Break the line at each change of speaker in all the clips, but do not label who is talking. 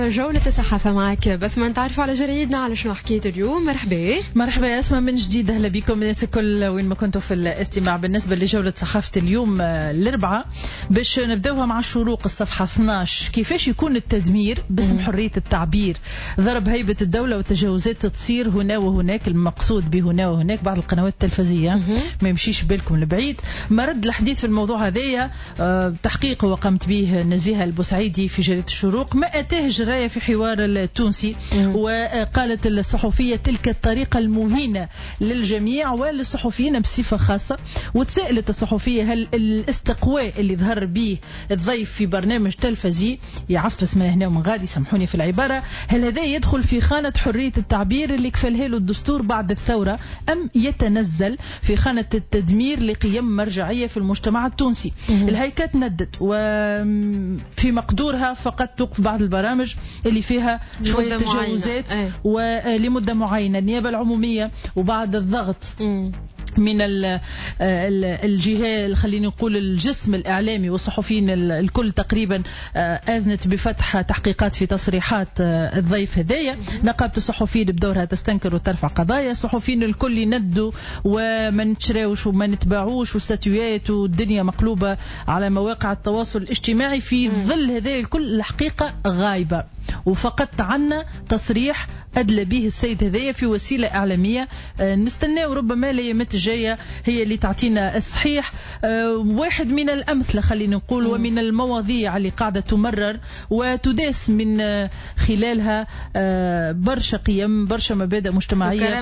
جولة الصحافة معك بسمة. نتعرفوا على جريدنا على شنو حكيت اليوم.
مرحبا يا اسماء من جديد. اهلا بكم الناس الكل وين ما كنتوا في الاستماع. بالنسبة لجولة صحافة اليوم الاربعاء باش نبداوها مع الشروق الصفحة 12. كيفاش يكون التدمير باسم حرية التعبير، ضرب هيبة الدولة والتجاوزات تصير هنا وهناك. المقصود بهنا وهناك بعض القنوات التلفزية ما يمشيش بالكم لبعيد. مرد الحديث في الموضوع هذايا تحقيق وقمت به نزيهة البوسعيدي في جريدة الشروق ما أتاه جراية في حوار التونسي. وقالت الصحفية تلك الطريقة المهينة للجميع وللصحفيين بصفة خاصة. وتسألت الصحفية هل الاستقواء اللي ظهر به الضيف في برنامج تلفزي يعفس من هنا ومن غادي، سامحوني في العبارة، هل هذا يدخل في خانة حرية التعبير اللي كفلها له الدستور بعد الثورة، أم يتنزل في خانة التدمير لقيم مرجعية في المجتمع التونسي؟ الهيئة ندت وفي مقدورها فقط توقف بعض البرامج اللي فيها شوية تجاوزات ولمدة معينة. النيابة العمومية وبعد الضغط من الجهة، خلينا نقول الجسم الإعلامي والصحفيين الكل تقريبا أذنت بفتح تحقيقات في تصريحات الضيف هدايا. نقابة الصحفيين بدورها تستنكر وترفع قضايا. الصحفيين الكل يندوا وما نتشراوش وما نتباعوش وستاتيوات والدنيا مقلوبة على مواقع التواصل الاجتماعي. في ظل هذا الكل الحقيقة غايبة وفقدت عنا تصريح أدلى به السيد هذايا في وسيلة إعلامية. نستنى وربما الأيامات الجاية هي اللي تعطينا الصحيح. واحد من الأمثلة خلينا نقول ومن المواضيع اللي قاعدة تمرر وتداس من خلالها برشا قيم، برشا مبادئ مجتمعية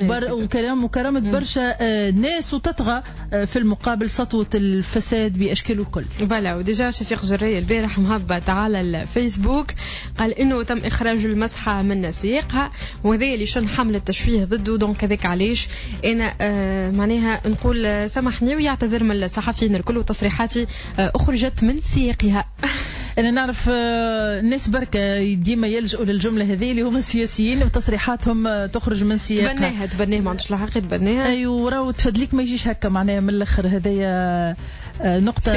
وكرامة برشا ناس، وتطغى في المقابل سطوة الفساد بأشكاله الكل.
بلا وديجا شفيق جرية البارح مهبط على الفيسبوك قال إنه تم إخراج المسحة من سياقها، وهذا اللي شن حملة تشويه ضده. دونك هذاك علاش أنا معناها نقول سامحني ويعتذر من الصحفيين الكل وتصريحاتي أخرجت من سياقها.
أنا نعرف الناس بركة ديما يلجؤوا للجملة هذه اللي هم السياسيين وتصريحاتهم تخرج من سياقها.
تبناها ما عندوش الحق تبناها.
أيوة وراو تفدليك ما يجيش هكا معناها من الآخر. هذايا نقطة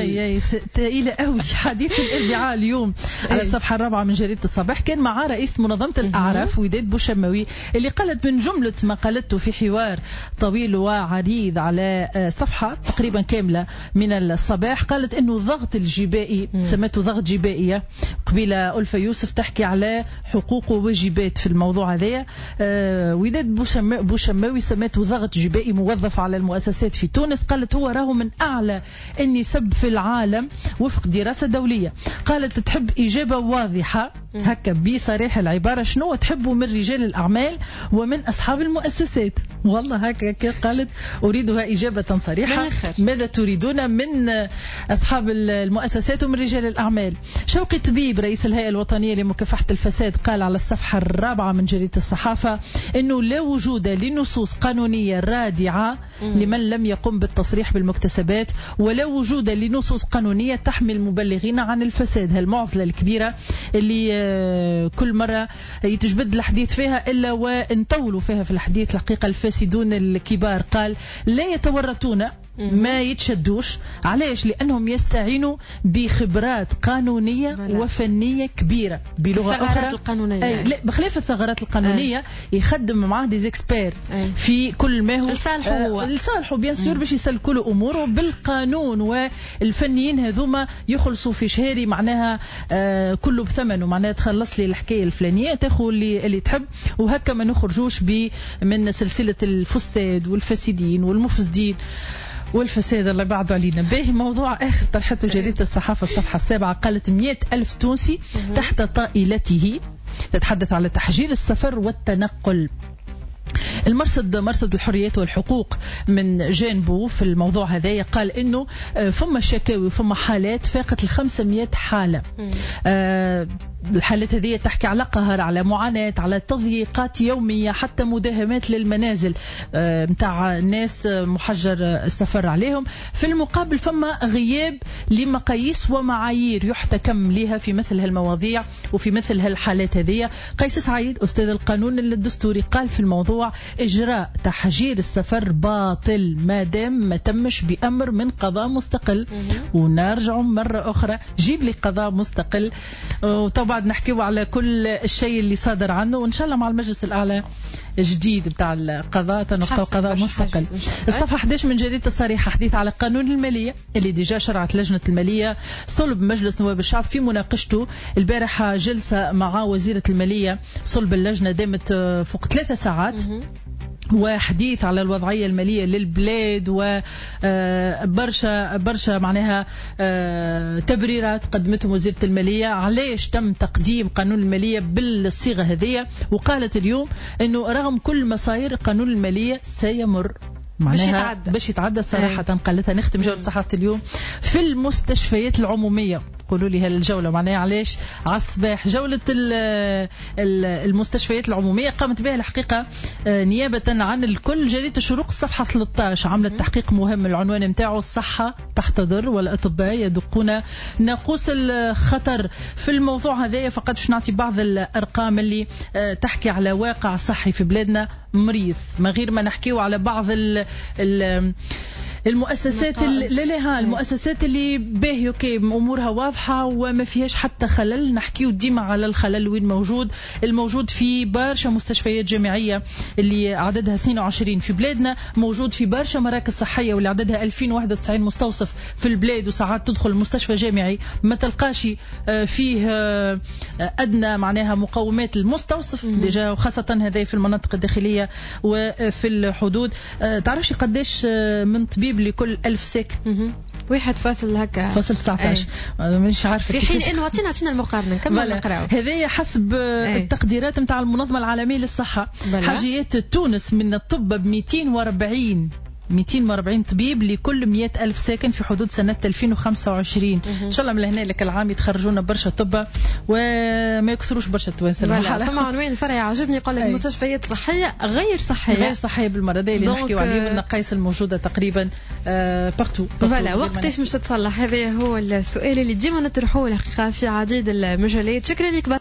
ثقيلة قوي. حديث الاربعاء اليوم على الصفحة 4 من جريدة الصباح كان مع رئيس منظمة الأعراف وداد بوشماوي اللي قالت من جملة ما قالته في حوار طويل وعريض على صفحة تقريبا كاملة من الصباح. قالت إنه ضغط الجبائي سمته ضغط جبائية. قبيلة ألفة يوسف تحكي على حقوق وواجبات في الموضوع هذا. وداد بوشماوي سمته ضغط جبائي موظف على المؤسسات في تونس. قالت هو راهو من أعلى النسب في العالم وفق دراسة دولية. قالت تحب إجابة واضحة هكا بصريح العبارة شنو تحبوا من رجال الأعمال ومن أصحاب المؤسسات. والله هكا قالت أريدها إجابة صريحة. ماذا تريدون من أصحاب المؤسسات ومن رجال الأعمال؟ شوقي طبيب رئيس الهيئة الوطنية لمكافحة الفساد قال على الصفحة 4 من جريدة الصحافة إنه لا وجود لنصوص قانونية رادعة لمن لم يقم بالتصريح بالمكتسبات، ولا وجود لنصوص قانونية تحمي المبلغين عن الفساد. هالمعضلة الكبيرة اللي كل مرة يتجبد الحديث فيها إلا ونطولوا فيها في الحديث. الحقيقة الفاسدون الكبار قال لا يتورطون ما يتشدوش. علاش؟ لأنهم يستعينوا بخبرات قانونية وفنية كبيرة. بلغة أخرى
القانونية
لا بخلاف الثغرات القانونية يخدم معاه دي اكسبير في كل ما هو لصالحه بيان سور باش يسلكوا له أموره بالقانون. والفنيين هذوما يخلصوا في شهري معناها كله بثمنه، معناها تخلص لي الحكاية الفلانية تاخذ اللي تحب، وهكا ما نخرجوش من سلسلة الفساد والفاسدين والمفسدين والفساد الله يبعد علينا. به موضوع آخر طرحته جريدة الصحافة الصفحة 7 قالت 100,000 تونسي تحت طائلته. تتحدث على تحجير السفر والتنقل. مرصد الحريات والحقوق من جانبه في الموضوع هذا قال إنه فما شكاوي وفما حالات فاقت 500 حالة. الحالات هذه تحكي على قهر، على معاناة، على تضييقات يومية، حتى مداهمات للمنازل متاع ناس محجر السفر عليهم. في المقابل فما غياب لمقاييس ومعايير يحتكم لها في مثل هالمواضيع وفي مثل هالحالات هذه. قيس سعيد أستاذ القانون الدستوري قال في الموضوع إجراء تحجير السفر باطل ما دام ما تمش بأمر من قضاء مستقل. ونرجع مرة أخرى جيب لي قضاء مستقل. وطبعا بعد نحكيو على كل الشيء اللي صادر عنه، وإن شاء الله مع المجلس الأعلى جديد بتاع القضاء تنقطع قضاء مستقل. الصفحة 11 من جريدة الصريحة حديث على قانون المالية اللي ديجا شرعت لجنة المالية صلب مجلس نواب الشعب في مناقشته. البارحة جلسة مع وزيرة المالية صلب اللجنة دامت فوق 3 ساعات، وحديث على الوضعية المالية للبلاد وبرشا معناها تبريرات قدمتهم وزيرة المالية علاش تم تقديم قانون المالية بالصيغة هذه. وقالت اليوم انه رغم كل مصاير قانون المالية سيمر معناها باش يتعدى صراحة. قالتها نختم جولة صحافة اليوم في المستشفيات العمومية. قولوا لي هالجولة معناها علاش على الصباح جولة المستشفيات العمومية قامت بها الحقيقة نيابة عن الكل. جريدة الشروق الصفحة 13 عملت تحقيق مهم، العنوان متاعه الصحة تحتضر والأطباء يدقون ناقوس الخطر. في الموضوع هذا فقط باش نعطي بعض الأرقام اللي تحكي على واقع صحي في بلادنا مريض، ما غير ما نحكيو على بعض المؤسسات المؤسسات اللي باهي اوكي امورها واضحه وما فيهاش حتى خلل. نحكيو ديما على الخلل وين موجود، الموجود في برشا مستشفيات جامعيه اللي عددها 22 في بلادنا، موجود في برشا مراكز صحيه واللي عددها 2091 مستوصف في البلاد، وساعات تدخل المستشفى جامعي ما تلقاش فيه ادنى معناها مقومات المستوصف ديجا، وخاصه هذا في المناطق الداخليه وفي الحدود. تعرفش قداش من طبيب لكل 1000 ساكن؟
1 هكا
فاصل 19 مش عارفه
في حين انه عطينا المقارنه كمل نقراو.
هذه حسب التقديرات نتاع المنظمه العالميه للصحه. حاجيات تونس من الطب ب 240 طبيب لكل 100,000 ساكن في حدود سنة 2025. إن شاء الله من هنا لك العام يتخرجون برشا طب وما يكثروش برشا توانسة.
فما عنوان الفرع عجبني يقول لك مستشفيات صحية غير صحية
بالمرة اللي نحكيو عليه والنقائص الموجودة تقريبا بارتو.
فوالا وقتاش مش تتصلح؟ هذا هو السؤال اللي ديما نطرحوه الحقيقة في عديد المجالات. شكرا لك.